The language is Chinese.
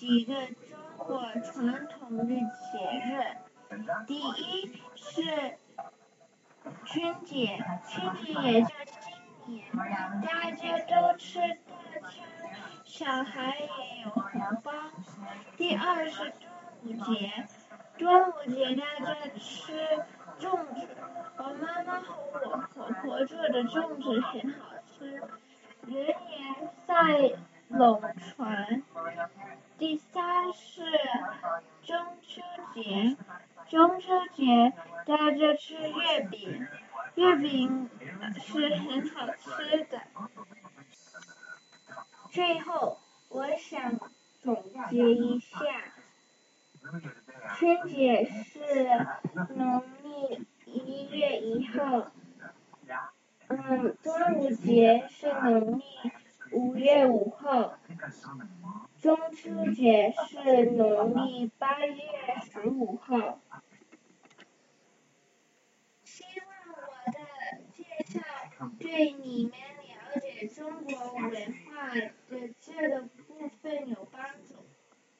几个中国传统的节日。第一是春节，春节也就是新年，大家都吃大餐，小孩也有红包。第二是端午节，端午节大家吃粽子，我妈妈和我婆婆做的粽子很好吃，人也赛龙船。第三是中秋节，中秋节大家吃月饼，月饼是很好吃的。最后，我想总结一下，春节是农历1月1号，端午节是农历5月5号，中秋节是农历8月15号。希望我的介绍对你们了解中国文化的这个部分有